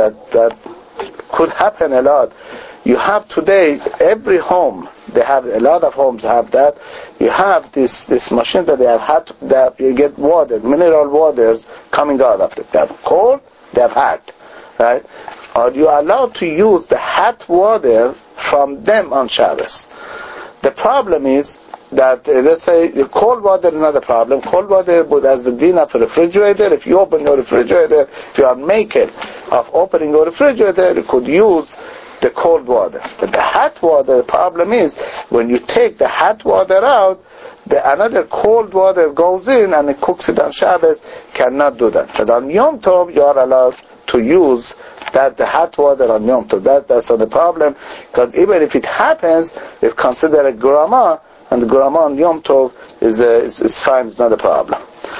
could happen a lot. You have today every home. They have a lot of homes have that. You have this machine that they have had that you get water, mineral waters coming out of it. They have cold, they have hot, right? Are you allowed to use the hot water from them on Shabbos? The problem is that, let's say, the cold water is not a problem. Cold water would, as the din of a refrigerator, if you open your refrigerator, if you are making of opening your refrigerator, you could use the cold water. But the hot water, the problem is, when you take the hot water out, another cold water goes in and it cooks it on Shabbos, cannot do that. But on Yom Tov, you are allowed to use the hot water on Yom Tov. That's not the problem, because even if it happens, it's considered a grama, and the grama on Yom Tov is fine, it's not a problem.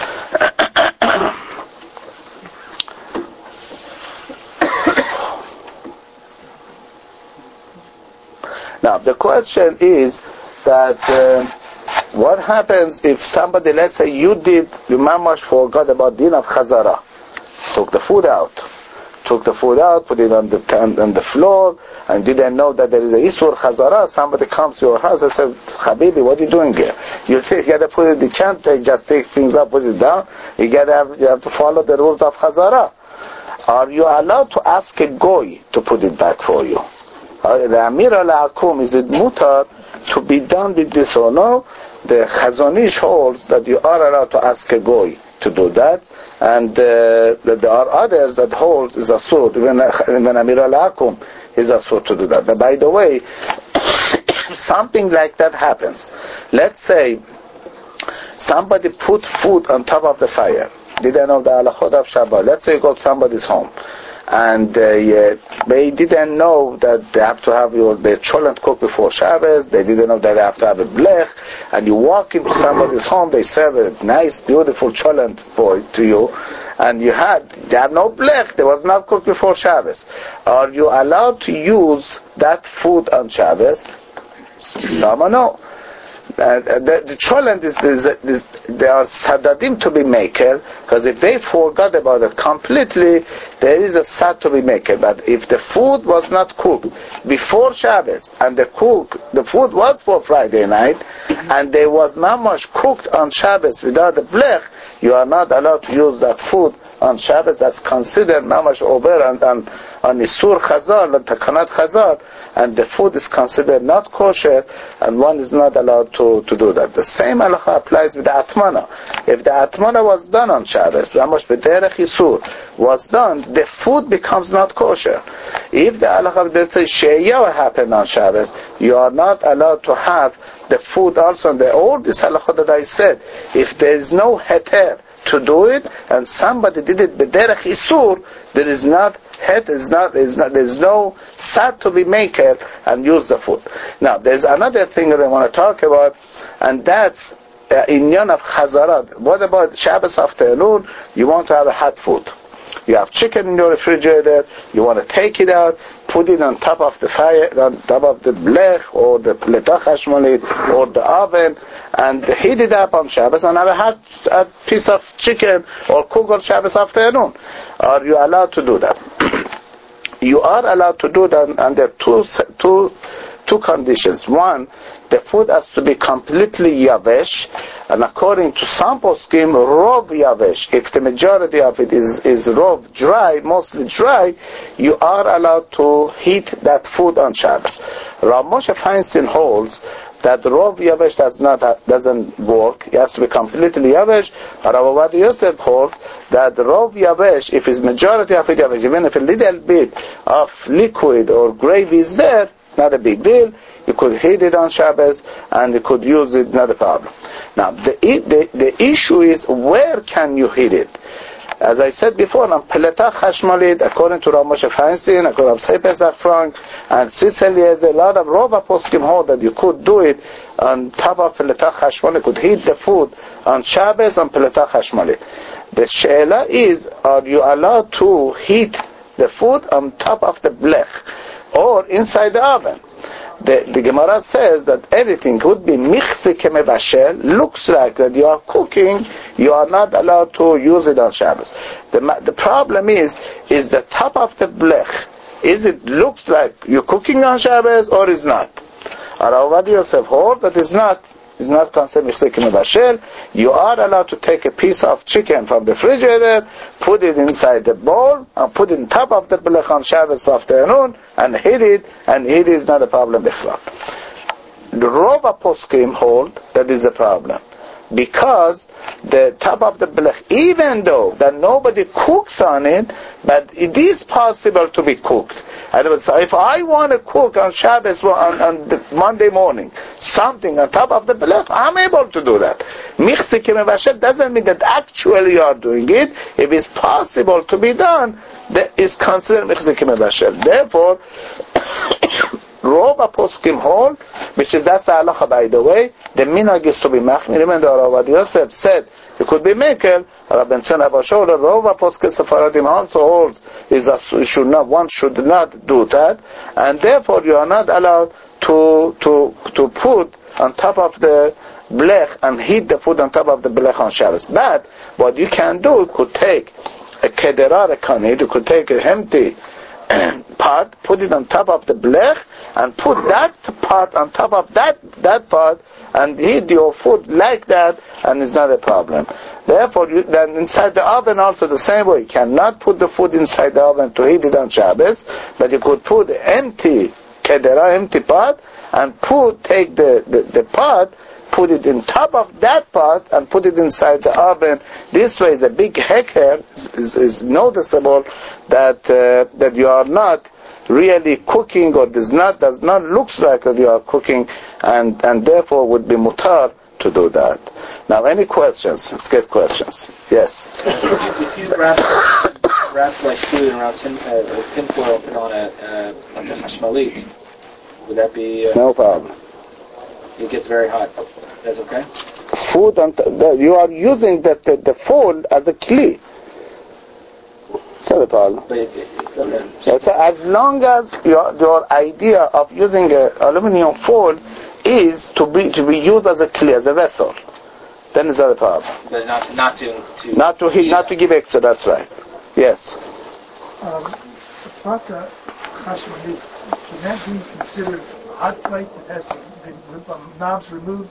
Now, the question is that what happens if somebody, let's say you mamash forgot about din of chazara, took the food out, put it on the floor, and didn't know that there is a isur chazara. Somebody comes to your house and says, Habibi, what are you doing here? You gotta put it, you can't just take things up, put it down. You have to follow the rules of chazara. Are you allowed to ask a goy to put it back for you? The Amir al-Akum, is it mutar to be done with this or no? The Chazon Ish holds that you are allowed to ask a goy to do that, and there are others that holds is asur. Even Amir al-Akum is asur to do that. But by the way, something like that happens. Let's say somebody put food on top of the fire. Didn't know the halachot of Shabbat. Let's say you go to somebody's home, and they didn't know that they have to have their cholent cooked before Shabbos. They didn't know that they have to have a blech. And you walk into somebody's home, they serve a nice, beautiful cholent boy to you, and they have no blech. They was not cooked before Shabbos. Are you allowed to use that food on Shabbos? No. The cholent is they are sadadim to be maker, because if they forgot about it completely, there is a sad to be maker. But if the food was not cooked before Shabbos, and the food was for Friday night, and there was not much cooked on Shabbos without the blech, you are not allowed to use that food on Shabbos. That's considered mamash over on Isur Chazal, and Takanat Chazal, and the food is considered not kosher, and one is not allowed to do that. The same halacha applies with the Atmana. If the Atmana was done on Shabbos, mamash b'derech Isur was done, the food becomes not kosher. If the halacha, let's say, She'iyah happened on Shabbos, you are not allowed to have the food also. And all this halacha that I said, if there is no heter to do it, and somebody did it b'derech Isur, there is not there's no sad to be maker and use the food. Now, there's another thing that I want to talk about, and that's inyan of chazarat. What about Shabbos afternoon? You want to have a hot food. You have chicken in your refrigerator, you want to take it out, put it on top of the fire, on top of the blech or the pleta chashmalit or the oven, and heat it up on Shabbos and have a piece of chicken or cook on Shabbos afternoon. Are you allowed to do that? You are allowed to do that under two conditions. One, the food has to be completely yavesh, and according to some poskim, rov yavesh. If the majority of it is rov, dry, mostly dry, you are allowed to heat that food on Shabbos. Rav Moshe Feinstein holds that rov yavesh doesn't work. It has to be completely yavesh. Rav Ovadia Yosef holds that rov yavesh, if it's majority of it yavesh, even if a little bit of liquid or gravy is there, not a big deal. You could heat it on Shabbos and you could use it, not a problem. Now, the issue is, where can you heat it? As I said before, on Peleta Chashmalit, according to Rav Moshe Feinstein, according to Tzvi Pesach Frank, and Sicily, there's a lot of Rova poskim hold that you could do it on top of Peleta Chashmalit. You could heat the food on Shabbos on Peleta Chashmalit. The she'ela is, are you allowed to heat the food on top of the blech or inside the oven? The Gemara says that everything would be michse kemevashel, looks like that you are cooking, you are not allowed to use it on Shabbos. The problem is the top of the blech, it looks like you're cooking on Shabbos or is not? Rav Ovadia Yosef holds that is not considered michse kemevashel. You are allowed to take a piece of chicken from the refrigerator, put it inside the bowl, and put it on top of the blech on Shabbos afternoon, and heat it is not a problem. The Rova poskim hold that is a problem, because the top of the blech, even though that nobody cooks on it, but it is possible to be cooked. In other words, if I want to cook on Shabbos on the Monday morning, something on top of the blech, I'm able to do that. Michse kemevashel doesn't mean that actually you are doing it. If it's possible to be done, that is considered michse kemevashel. Therefore, Rova poskim hold, which is that's the halacha, by the way. The minhag is to be machmir. Remember, Rav Ovadia Yosef said it could be mekel. Rav Ben Zion Abashol, Rova poskim Sephardim also holds is that one should not do that, and therefore you are not allowed to put on top of the blech and heat the food on top of the blech on Shabbos. But what you can do, you could take a kederah kanid, you could take a empty pot, put it on top of the blech, and put that pot on top of that pot, and heat your food like that, and it's not a problem. Therefore, then inside the oven also the same way. You cannot put the food inside the oven to heat it on Shabbos, but you could put empty kederah, empty pot, and take the pot, put it in top of that pot, and put it inside the oven. This way is a big hecker, is noticeable that you are not really cooking, or does not looks like that you are cooking, and therefore would be mutar to do that. Now, any questions? Let's get questions. Yes. If you wrap like food around tinfoil, put on a chashmalit, would that be? No problem. It gets very hot. That's okay. Food you are using the foil as a kli. It's not a problem. So as long as your idea of using an aluminum foil is to be used as a kli, as a vessel, then it's not a problem. But not to give extra. That's right. Yes. Plata chashmalit, can that be considered a hot plate that has the knobs removed?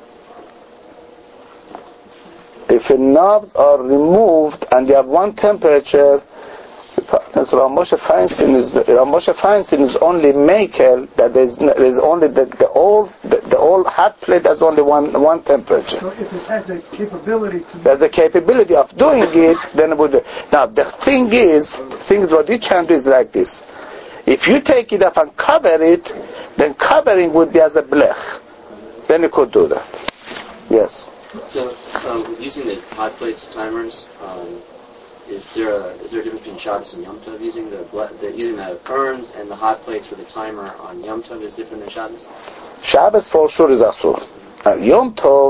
If the knobs are removed and you have one temperature, Rav Moshe Feinstein is only makel, that there's only the old hot plate has only one temperature. So if it has a capability to... There's a capability of doing it, then it would... Now, the thing is what you can do is like this. If you take it up and cover it, then covering would be as a blech. Then you could do that. Yes. So, using the hot plates timers, is there a difference between Shabbos and Yom Tov? Using the urns and the hot plates for the timer on Yom Tov is different than Shabbos? Shabbos for sure is asur. Yom Tov,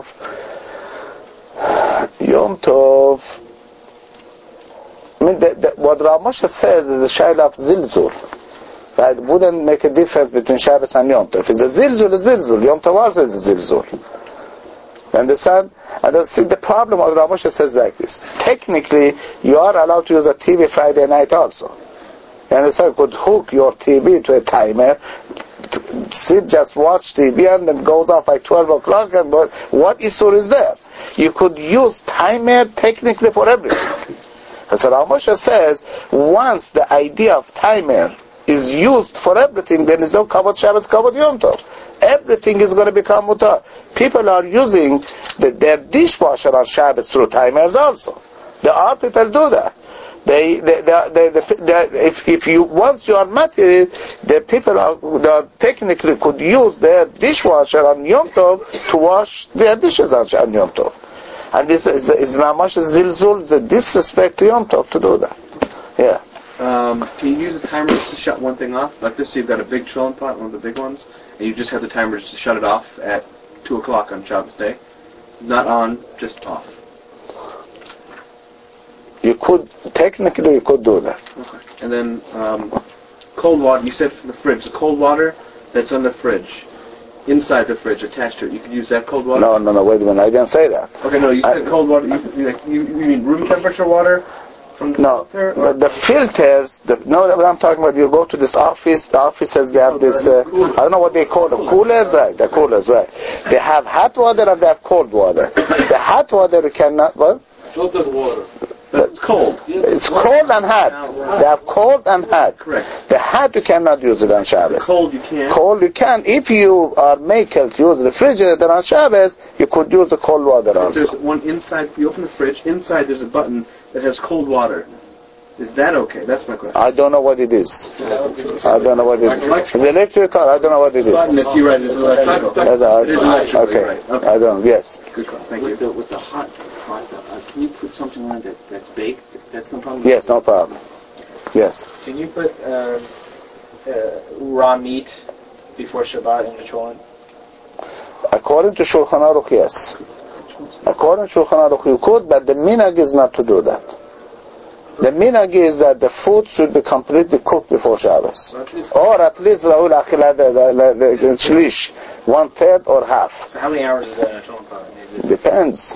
I mean, what Rav Moshe says is a shayla of zilzul. Right? It wouldn't make a difference between Shabbos and Yom Tov. If it's a zilzul, a zilzul. Yom Tov also is a zilzul. You understand? And the problem of Rav Moshe says like this. Technically, you are allowed to use a TV Friday night also. You understand? You could hook your TV to a timer, sit, just watch TV, and then goes off by 12 o'clock, and what issue is there? You could use timer technically for everything. So Rav Moshe says, once the idea of timer is used for everything, then there's no Kavod Shabbos, Kavod Yom Tov. Everything is going to become mutar. People are using their dishwasher on Shabbos through timers also. There are people do that. If you once you are married, the people are technically could use their dishwasher on Yom Tov to wash their dishes on Yom Tov. And this is mamash zilzul, the disrespect to Yom Tov to do that. Yeah. Can you use a timer to shut one thing off? Like this, so you've got a big cholent pot, one of the big ones, and you just have the timer to shut it off at 2 o'clock on Shabbos day. Not on, just off. You could, technically you could do that. Okay. And then, cold water, you said from the fridge, the cold water that's on the fridge, inside the fridge, attached to it, you could use that cold water? No, wait a minute, I didn't say that. Okay, no, you said cold water, you mean room temperature water? No, the filters, what I'm talking about, you go to this office, the offices, they have this, I don't know what they call them, coolers, right? The coolers, right? They have hot water and they have cold water. The hot water you cannot, what? Filtered water. It's cold. It's cold and hot. They have cold and hot. Correct. The hot you cannot use it on Shabbos. Cold you can. Cold you can. If you are makel to use the refrigerator on Shabbos, you could use the cold water also. There's one inside, you open the fridge, inside there's a button that has cold water. Is that okay? That's my question. I don't know what it is. I don't know what it is. It's electrical. I don't know what it is. You're right, it's electrical. It is electrical, Okay. right. Okay. I don't. Yes. Good call. Thank you. With the hot, can you put something on it that's baked? That's no problem? Yes, no problem. Yes. Can you put raw meat before Shabbat in the cholent? According to Shulchan Aruch, yes. According to Shulchan Aruch, you could, but the minhag is not to do that. The minhag is that the food should be completely cooked before Shabbos. Or at least Ra'ul Achilah, the shlish, 1/3 or half. So how many hours is that in a cholent pot? Depends.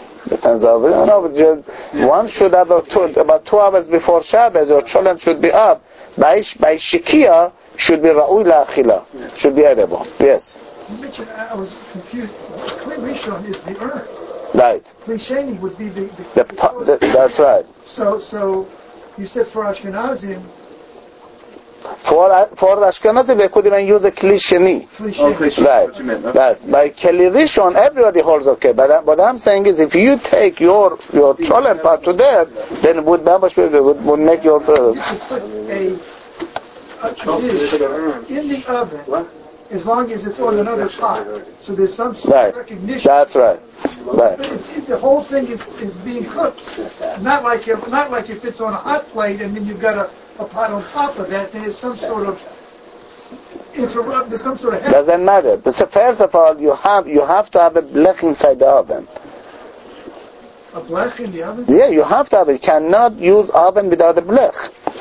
One should have about 2 hours before Shabbos, your cholent should be up. By Shikia, should be Ra'ul Achilah. Should be edible. Yes. You mentioned, I was confused. Kli Rishon is the urn. Right. Kli Sheni would be the that's right. So you said for Ashkenazim, For Ashkenazim, they could even use a Kli Sheni. Kli Sheni. Kli Sheni, Right. what you meant. Okay. That's by Kli Rishon, everybody holds okay. But what I'm saying is, if you take your cholent pot to there, then it would make your. You could put a dish in the oven as long as it's on another pot. So there's some sort of recognition. That's right. Right. But if the whole thing is being cooked. Not like if it's on a hot plate and then you've got a pot on top of that. There's some sort of There's some sort of. Doesn't matter. But so first of all, you have to have a blech inside the oven. A blech in the oven? Yeah, you have to have it. You cannot use oven without a blech.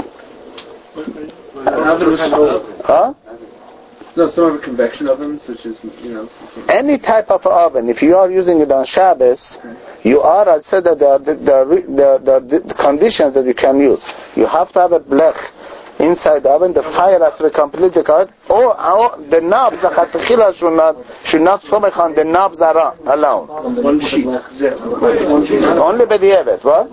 Huh? No, some of a convection oven, such as, Any type of oven, if you are using it on Shabbos, I said that there are the conditions that you can use. You have to have a blech inside the oven, the fire has to be completely cut, or the knobs, the chatechila should not somech on the knobs alone. One sheet. Only b'di'evet, what?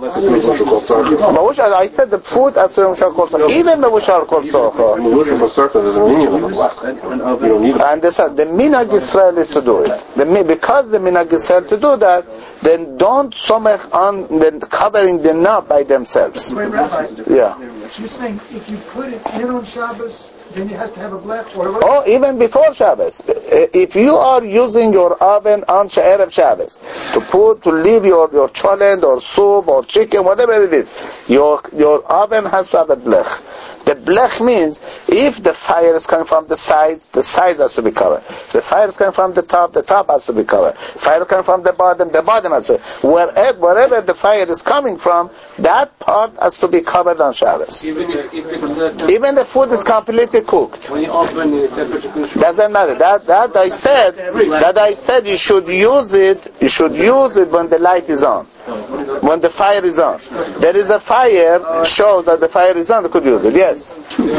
I said the food as Mavusha Kol Socha. Even Mavusha Kol Socha. Mavusha Kol Socha, there's a minion of the blech. You don't need it. And the minhag Yisrael is to do it. Because the minhag Yisrael to do that, then don't somech on covering the knob by themselves. Wait, Rabbi. Yeah. You're saying if you put it in on Shabbos, then it has to have a blech? Or even before Shabbos. If you are using your oven on Erev Shabbos to leave your cholent or soup or chicken, whatever it is, your oven has to have a blech. The blech means If the fire is coming from the sides has to be covered. If the fire is coming from the top has to be covered. If fire is coming from the bottom has to be. Wherever the fire is coming from, that part has to be covered on Shabbos. Even if it's Even the food is completely cooked. when you open the temperature control. Doesn't matter. That I said you should use it when the light is on. When the fire is on. There is a fire, shows that the fire is on, they could use it. Yes.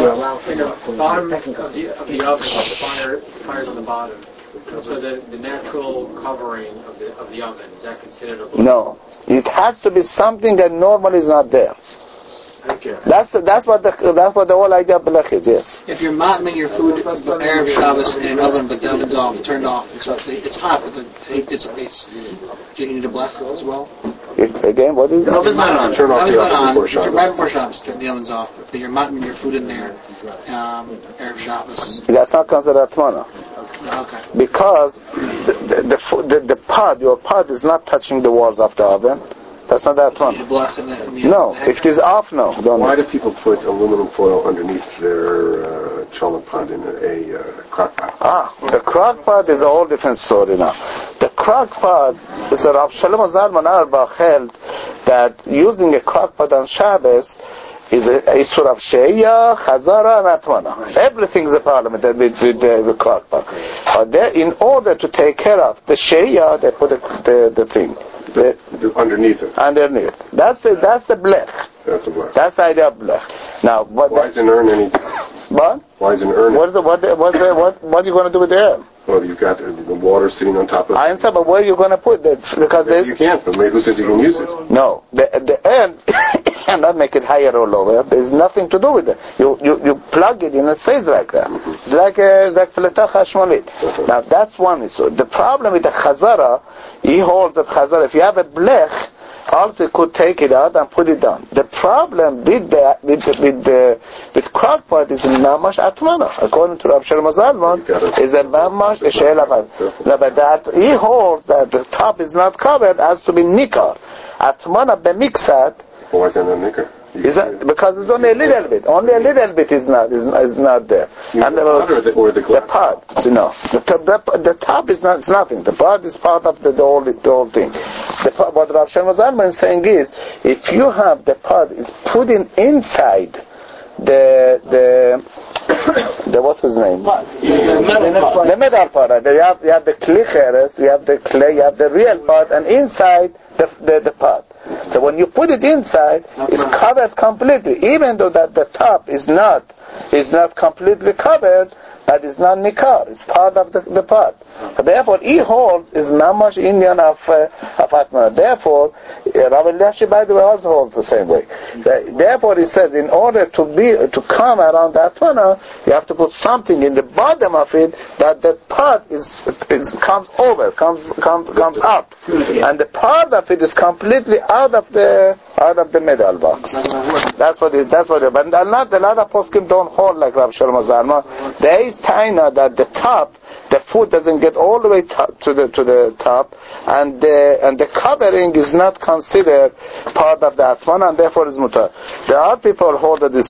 Bottom of the oven, fire's on the bottom. So the natural covering of the oven, is that considered a blech? No. It has to be something that normally is not there. Okay. That's what the whole idea of blech is. Yes. If you're matting your food Erev Shabbos in an oven, but the oven's off, turned off, so it's hot, but it's do you need a blech as well? Again, what is it? Turn off the oven before Right Shabbos. before Shabbos, turn the oven's off, but you're matting your food in there Erev Shabbos. That's not considered atmana. Okay. Because the pod, your pod is not touching the walls of the oven. That's not that You need a one. blech in the No, if it is off, no. Don't. Why do people put aluminum foil underneath their cholent pot in a crock pot? The crock pot is a whole different story now. The crock pot is a Rav Shalom Zalman Auerbach held that using a crock pot on Shabbos is a Isur of Sheya, Chazara, and Atmana. Everything is a problem with the crock pot. But in order to take care of the Sheya, they put the thing. Underneath it. Underneath. That's the blech. That's a blech. That's the idea of blech. Now, Why is an urn anything? What? Why is an urn? What are you going to do with the urn? Well, you've got the water sitting on top of it. I understand, but where are you going to put it? Because You can't, but maybe who says you can use it? no, the urn cannot make it higher or lower. There's nothing to do with it. You plug it in, it stays like that. It's like Pleta Chashmalit. Now that's one issue. The problem with the Chazara, he holds that Chazara, if you have a blech, also you could take it out and put it down. The problem with crock pot is mamash atmana. According to Rav Shalom Zalman, is a mamash she'elav. But that he holds that the top is not covered, has to be nikar. Atmana b'miksat. Why is that not nicker? Because it's only a little bit. Only a little bit is not there. And the pot or the glass? The pot. So no. The top is not. It's nothing. The pot is part of the whole thing. What Rav Shalom Zalman is saying is, if you have the pot is putting inside the what's his name? The metal pot. You have the klicheres, you have the clay, you have the real pot, and inside the pot. So when you put it inside, it's covered completely. Even though that the top is not completely covered, that is not nikar. It's part of the pot. Therefore, he holds is mamash Indian of atmana. Therefore, Rav Eliyashi, by the way, also holds the same way. Therefore, he says, in order to come around the atmana, you have to put something in the bottom of it that the pot comes up, and the part of it is completely out of the metal box. That's what. But a lot of poskim don't hold like Rav Shalom Zalman. There is taina that the food doesn't get all the way to the top, and the covering is not considered part of the atmana, and therefore is mutar. There are people who hold that this